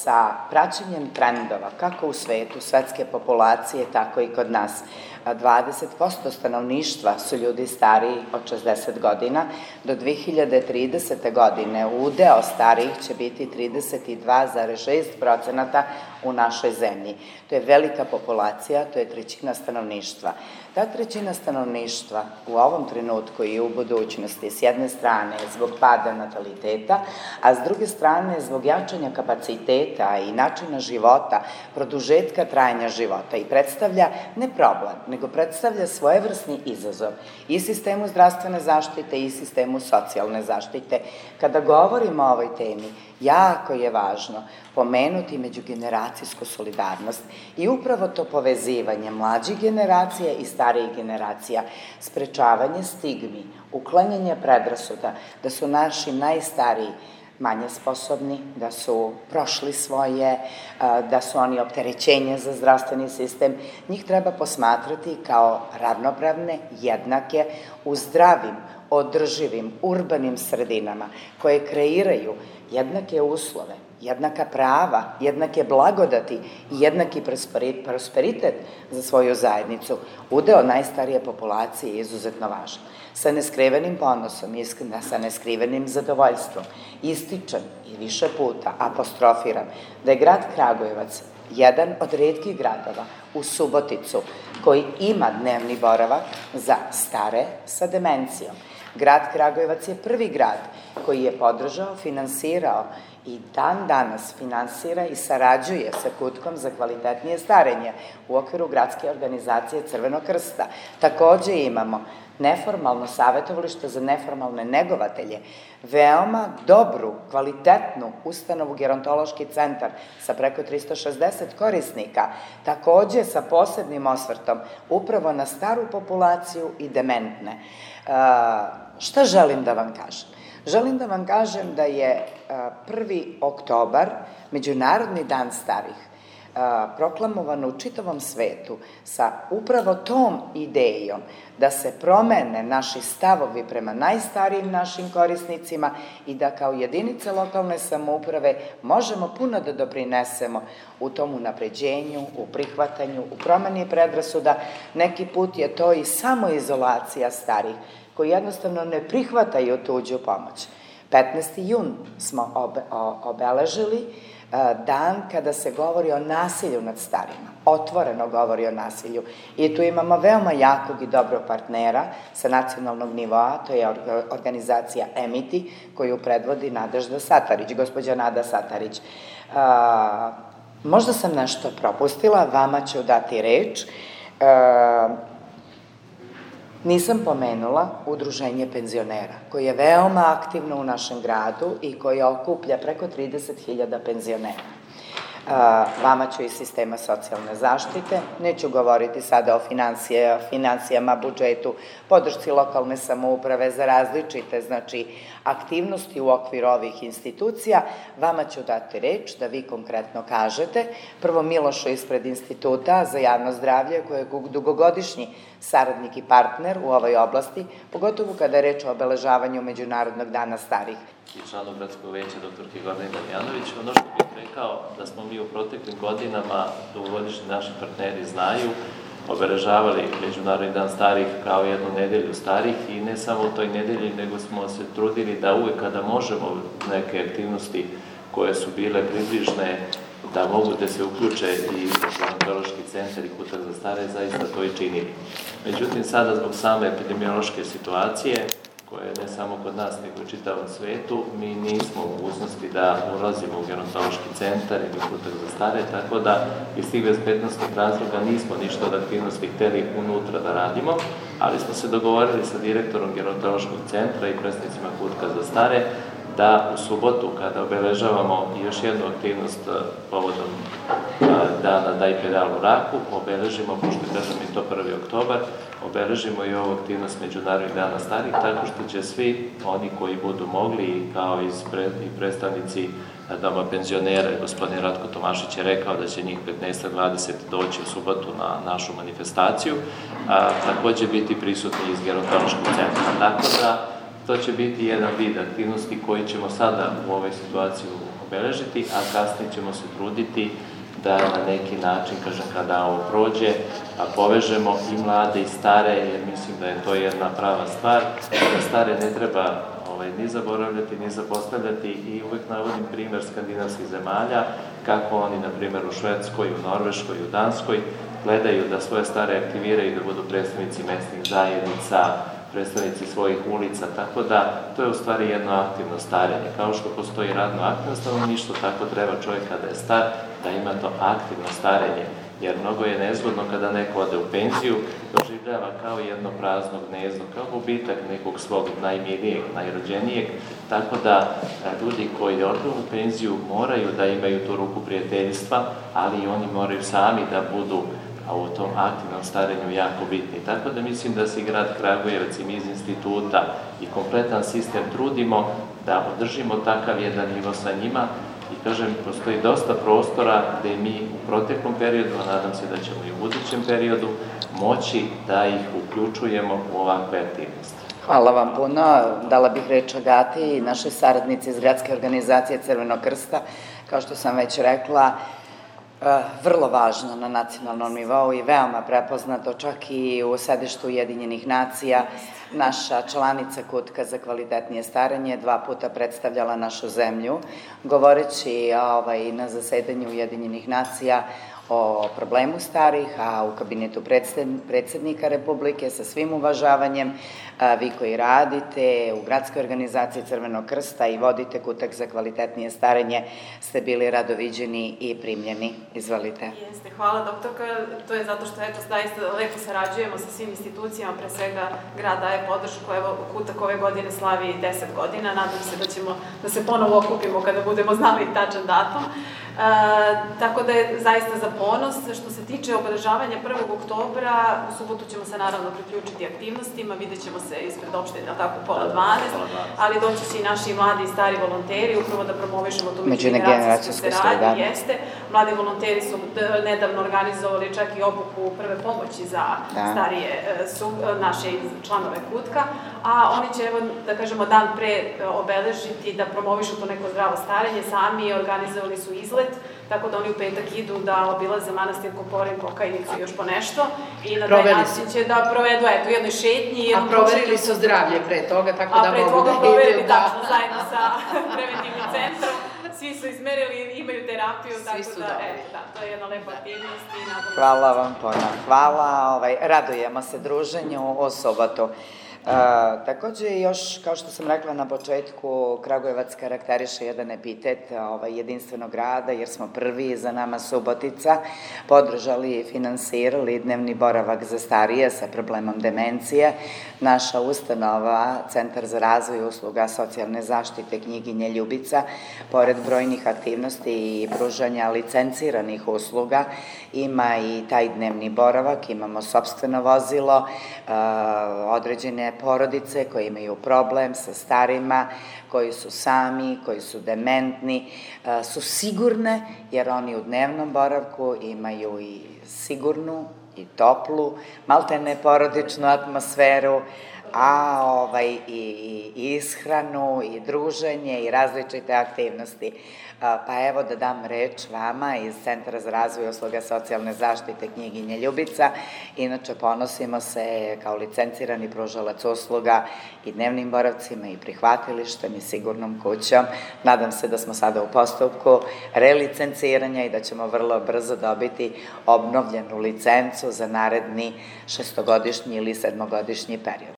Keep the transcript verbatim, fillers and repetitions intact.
sa praćenjem trendova, kako u svetu, svetske populacije, tako i kod nas. dvadeset posto stanovništva su ljudi stariji od šezdeset godina, do dve hiljade tridesete. godine udeo starijih će biti trideset dva zarez šest procenata u našoj zemlji. To je velika populacija, to je trećina stanovništva. Ta trećina stanovništva u ovom trenutku i u budućnosti, s jedne strane zbog pada nataliteta, a s druge strane zbog jačanja kapaciteta i načina života, produžetka trajanja života i predstavlja ne problem, nego predstavlja svojevrsni izazov i sistemu zdravstvene zaštite i sistemu socijalne zaštite. Kada govorimo o ovoj temi, jako je važno pomenuti međugeneracijsku solidarnost i upravo to povezivanje mlađih generacija i starijih generacija, sprečavanje stigmi, uklanjanje predrasuda, da su naši najstariji manje sposobni, da su prošli svoje, da su oni opterećenje za zdravstveni sistem. Njih treba posmatrati kao ravnopravne, jednake, u zdravim, održivim, urbanim sredinama koje kreiraju jednake uslove, jednaka prava, jednake blagodati i jednaki prosperitet za svoju zajednicu. Udeo najstarije populacije je izuzetno važan. Sa neskrivenim ponosom i sa neskrivenim zadovoljstvom ističem i više puta apostrofiram da je grad Kragujevac jedan od retkih gradova u Suboticu koji ima dnevni boravak za stare sa demencijom. Grad Kragujevac je prvi grad koji je podržao, finansirao i dan danas finansira i sarađuje sa Kutkom za kvalitetnije starenje u okviru gradske organizacije Crvenog krsta. Takođe imamo neformalno savjetovalište za neformalne negovatelje, veoma dobru, kvalitetnu ustanovu Gerontološki centar sa preko tristo šezdeset korisnika, takođe sa posebnim osvrtom upravo na staru populaciju i dementne. Šta želim da vam kažem? Želim da vam kažem da je prvi oktobar, Međunarodni dan starih, proklamovan u čitavom svetu sa upravo tom idejom da se promene naši stavovi prema najstarijim našim korisnicima i da kao jedinice lokalne samouprave možemo puno da doprinesemo u tom unapređenju, u prihvatanju, u promeni predrasuda. Neki put je to i samoizolacija starih koji jednostavno ne prihvataju tuđu pomoć. petnaesti jun smo obeležili dan kada se govori o nasilju nad starima, otvoreno govori o nasilju. I tu imamo veoma jakog i dobrog partnera sa nacionalnog nivoa, to je organizacija Emiti, koju predvodi Nadežda Satarić, gospođa Nada Satarić. Možda sam nešto propustila, vama ću dati reč. Nisam pomenula Udruženje penzionera, koje je veoma aktivno u našem gradu i koje okuplja preko trideset hiljada penzionera. Vama ću iz sistema socijalne zaštite, neću govoriti sada o finansijama, budžetu, podršci lokalne samouprave za različite, znači, aktivnosti u okviru ovih institucija. Vama ću dati reč da vi konkretno kažete, prvo Milošu ispred Instituta za javno zdravlje, koji je dugogodišnji saradnik i partner u ovoj oblasti, pogotovo kada je reč o obeležavanju Međunarodnog dana starih. I članu gradskog veća, doktorki Gordani Damjanović. Ono što bih rekao da smo mi u proteklim godinama, dugogodišnji naši partneri znaju, obeležavali Međunarodni dan starih kao jednu nedelju starih i ne samo u toj nedelji, nego smo se trudili da uvek kada možemo neke aktivnosti koje su bile približne, da mogu da se uključe i Gerontološki centar i Kutak za stare, zaista to i činili. Međutim, sada zbog same epidemiološke situacije, koja je ne samo kod nas, nego u čitavom svetu, mi nismo u mogućnosti da ulazimo u Gerontološki centar ili Kutak za stare, tako da iz tih bezbednostnih razloga nismo ništa od aktivnosti hteli unutra da radimo, ali smo se dogovorili sa direktorom Gerontološkog centra i predstavnicima Kutka za stare da u subotu, kada obeležavamo još jednu aktivnost povodom dana Daj pedal u Raku, obeležimo, pošto kažem i to prvi oktobar, obeležimo i ovu aktivnost Međunarodnih dana starih, tako što će svi oni koji budu mogli, kao i predstavnici Doma penzionera, gospodin Ratko Tomašić je rekao da će njih petnaest do dvadeset doći u subotu na našu manifestaciju, takođe biti prisutni iz Gerontološkog centra. Tako da to će biti jedan vid aktivnosti koji ćemo sada u ovoj situaciji obeležiti, a kasnije ćemo se truditi da na neki način, kažem, kada ovo prođe, povežemo i mlade i stare, jer mislim da je to jedna prava stvar, da stare ne treba ovaj, ni zaboravljati, ni zapostavljati i uvek navodim primer skandinavskih zemalja, kako oni, na primjer, u Švedskoj, u Norveškoj, u Danskoj, gledaju da svoje stare aktiviraju, da budu predstavnici mesnih zajednica, predstavnici svojih ulica, tako da to je u stvari jedno aktivno starenje. Kao što postoji radno aktivno stanovništvo, tako treba čovjek kada je star da ima to aktivno starenje, jer mnogo je nezgodno kada neko ode u penziju, doživljava kao jedno prazno gnezdo, kao gubitak nekog svog najmilijeg, najrođenijeg, tako da ljudi koji odu u penziju moraju da imaju tu ruku prijateljstva, ali i oni moraju sami da budu a u tom aktivnom starenju jako bitni. Tako da mislim da se i grad Kragujevac i mi iz instituta i kompletan sistem trudimo da održimo takav jedan nivo sa njima i kažem, postoji dosta prostora gde mi u proteklom periodu, a nadam se da ćemo i u budućem periodu, moći da ih uključujemo u ovakve aktivnosti. Hvala vam puno. Dala bih reč Agati, našoj saradnici iz Gradske organizacije Crvenog krsta. Kao što sam već rekla, vrlo važno na nacionalnom nivou i veoma prepoznato, čak i u sedištu Ujedinjenih nacija. Naša članica Kutka za kvalitetnije starenje dva puta predstavljala našu zemlju, govoreći ovaj, na zasedanju Ujedinjenih nacija o problemu starih, a u kabinetu predsednika Republike sa svim uvažavanjem, vi koji radite u Gradskoj organizaciji Crvenog krsta i vodite Kutak za kvalitetnije starenje, ste bili rado viđeni i primljeni. Izvolite. Jeste, hvala doktorka. To je zato što eto, zaista lepo sarađujemo sa svim institucijama, pre svega grad daje podršku, evo Kutak ove godine slavi deset godina, nadam se da ćemo da se ponovo okupimo kada budemo znali tačan datum. E, tako da je zaista za ponos. Što se tiče obeležavanja prvog oktobra, u subotu ćemo se naravno priključiti aktivnostima, vidjet ćemo se ispred opštine, tako pola dvanaest, ali doći će i naši mladi i stari volonteri, upravo da promovišemo tu međugeneracijsku saradnju. Jeste. Mladi volonteri su nedavno organizovali čak i obuku prve pomoći za starije naše članove Kutka, a oni će, evo, da kažemo, dan pre obeležiti da promovišu to neko zdravo starenje, sami organizovali su izlet, tako da oni u petak idu da obilaze manastir Koporin, Pokajnicu i još po nešto i na taj način će da provedu, eto, u jednoj šetnji. A proverili su zdravlje pre toga, tako da mogu da idu. A pre toga proverili, tačno, zajedno sa preventivnim centrom. Svi su izmerili, imaju terapiju, tako da, eto, da, to je jedna lepa aktivnost i nadam se. Hvala vam puno. Hvala, radujemo se druženju u subotu. Takođe, još, kao što sam rekla na početku, Kragujevac karakteriše jedan epitet jedinstvenog grada, jer smo prvi, za nama Subotica, podržali i finansirali dnevni boravak za starije sa problemom demencije. Naša ustanova, Centar za razvoj usluga socijalne zaštite Knjiginje Ljubica, pored brojnih aktivnosti i pružanja licenciranih usluga, ima i taj dnevni boravak, imamo sopstveno vozilo, određene porodice koji imaju problem sa starima, koji su sami, koji su dementni, su sigurne, jer oni u dnevnom boravku imaju i sigurnu i toplu, maltene porodičnu atmosferu, a ovaj, i ishranu, i druženje, i različite aktivnosti. Pa evo da dam reč vama iz Centra za razvoj usluga socijalne zaštite Knjiginje Ljubica. Inače, ponosimo se kao licencirani pružalac usluga i dnevnim boravcima i prihvatilištem i sigurnom kućom. Nadam se da smo sada u postupku relicenciranja i da ćemo vrlo brzo dobiti obnovljenu licencu za naredni šestogodišnji ili sedmogodišnji period.